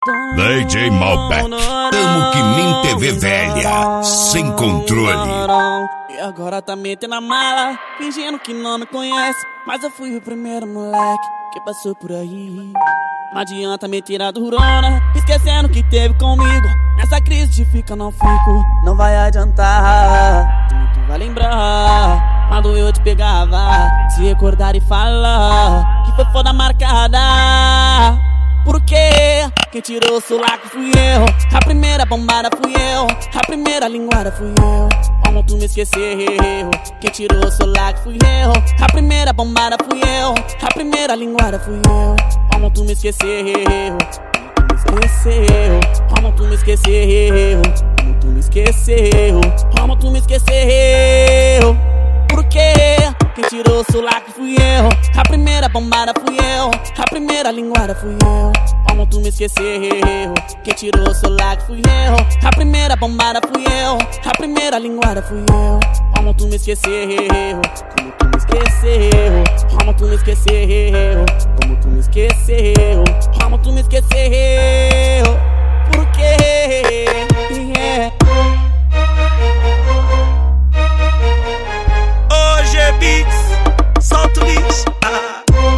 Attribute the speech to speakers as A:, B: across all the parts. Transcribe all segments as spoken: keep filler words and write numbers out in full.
A: D J Malbec, tamo que nem T V velha, sem controle.
B: E agora tá metendo a mala, fingindo que não me conhece, mas eu fui o primeiro moleque que passou por aí. Não adianta me tirar do rona, esquecendo que teve comigo. Nessa crise de fica, não fico, não vai adiantar. Tu vai lembrar quando eu te pegava, se recordar e falar que foi foda marcada. Por quê? Quem tirou o solaco fui eu, a primeira bombada fui eu, a primeira linguada fui eu. Como tu me esqueceu? Quem tirou o solaco fui eu, a primeira bombada fui eu, a primeira linguada fui eu. Como tu me esqueceu? Como tu me esqueceu? Como tu me esqueceu? Como tu me esqueceu? Como tu me esqueceu? Por quê? Quem tirou o solaco fui eu, a primeira bombada fui eu, a primeira linguada fui eu. Como tu me esqueceu? Quem tirou o solaco fui eu, a primeira bombada fui eu, a primeira linguada fui eu. Como tu me esqueceu? Como tu me esqueceu? Como tu me esqueceu? Como tu me esqueceu? Como tu me esqueceu? Por quê? Yeah.
C: Hoje é Beats, solta o beat. Ah.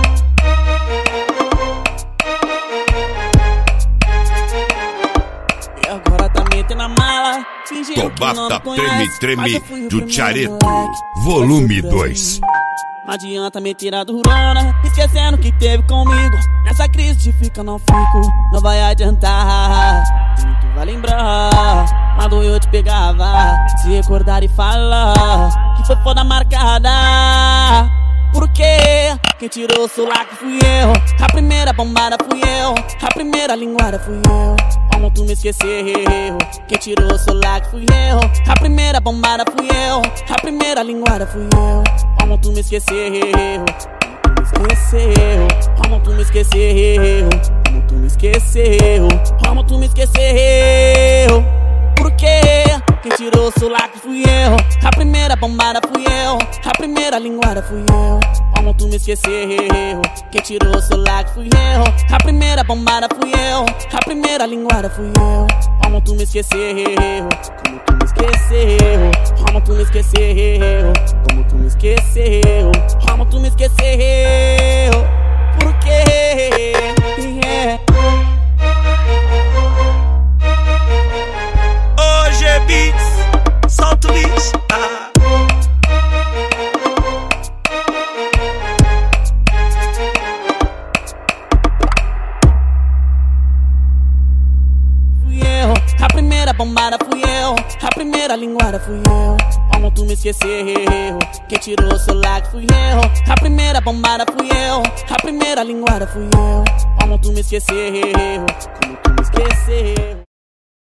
B: E agora tá metendo a mala, fingindo que não me
A: Tobata
B: conhece,
A: Treme
B: mas eu
A: Treme
B: fui o
A: do
B: primeiro
A: Chareto,
B: moleque que
A: volume
B: passou por aí.
A: dois.
B: Não adianta me tirar do rona, esquecendo que teve comigo. Nessa crise de fica, não fico, não vai adiantar. Tu vai lembrar quando eu te pegava, se recordar e falar que foi foda marcada. Por quê? Quem tirou o solaco fui eu, a primeira bombada fui eu, a primeira linguada fui eu. Como tu me esqueceu? Quem tirou o solaco fui eu, a primeira bombada fui eu, a primeira linguada fui eu. Como tu me esqueceu? Como tu me esqueceu? Como tu me esqueceu? Como tu me esqueceu? Como tu me esqueceu? Por quê? Quem tirou o solaco fui eu, a primeira bombada fui eu, a primeira linguada fui eu. Como tu me esqueceu? Quem tirou o solaco fui eu, a primeira bombada fui eu, a primeira linguada fui eu. Como tu me esqueceu? Como tu me esqueceu? Como tu me esqueceu? Como tu me esqueceu? Como tu me esqueceu? Por quê? Yeah.
C: Hoje é Beats, solta o beat. Ah.
B: Fui eu, a primeira bombada fui eu, a primeira linguada fui eu. Como tu me esqueceu? Quem tirou o solaco fui eu, a primeira bombada fui eu, a primeira linguada fui eu. Como tu me esqueceu? Como tu me esqueceu?